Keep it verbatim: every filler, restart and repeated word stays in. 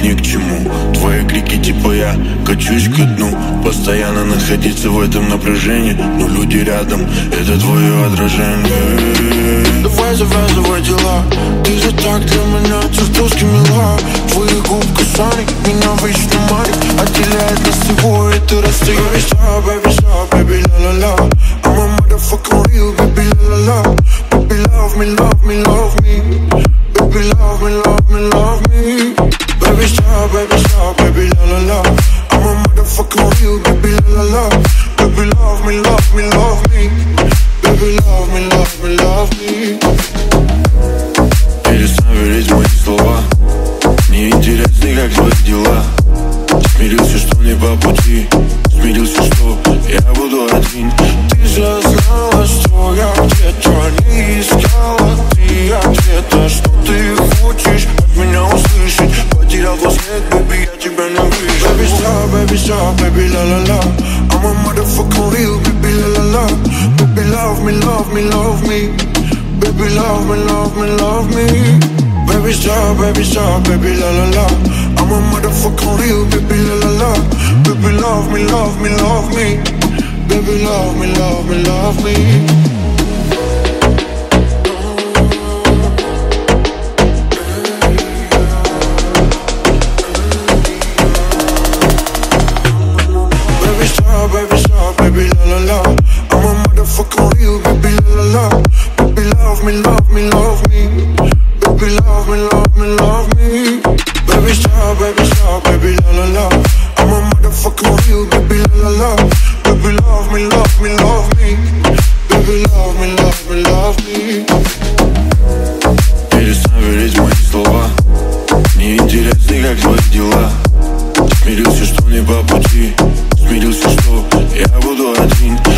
ни к чему. Твои крики типа я качусь ко дну. Постоянно находиться в этом напряжении, но люди рядом, это твое отражение. Давай завязывай дела, ты же так для меня чертовски мила. Твои губ касаний меня вечно манит, отделяет нас всего это расстояние. Baby stop, baby stop, baby la la la. I'm a motherfucking real, baby la la la. Baby love me, love me, love me. Baby love me, love me, love me. Baby stop, baby stop, baby la la la. I'm a motherfucking real, baby la la la. Baby love me, love me, love me. Baby love me, love me, love me. Перестань верить в мои слова. Мне интересны, как твои дела. Смирился, что не по пути. Смирился, что я буду один. Ты же знала, что я где-то не искала. Ты ответа, что ты хочешь от меня услышать. Потерял твой след, baby, я тебя не вижу. Baby stop, baby stop, baby la la la. I'm a motherfucking real, baby la la la. Baby love me, love me, love me. Baby love me, love me, love me. Baby stop, baby stop, baby la la la. I'm a motherfucking real, baby la la la. Baby love me, love me, love me. Baby love me, love me, love me. Baby stop, baby stop, baby la la la. I'm a motherfucking real, baby la la la. Baby love me, love me, love me. Baby love me, love me, love me. Baby stop, baby stop, baby la la la. I'm a motherfucking real, baby la la la. Baby love me, love me, love me. Baby love me, love me, love me. Перестань верить в мои слова. Мне интересны, как твои дела. Смирился, что не по пути. Смирился, что я буду один.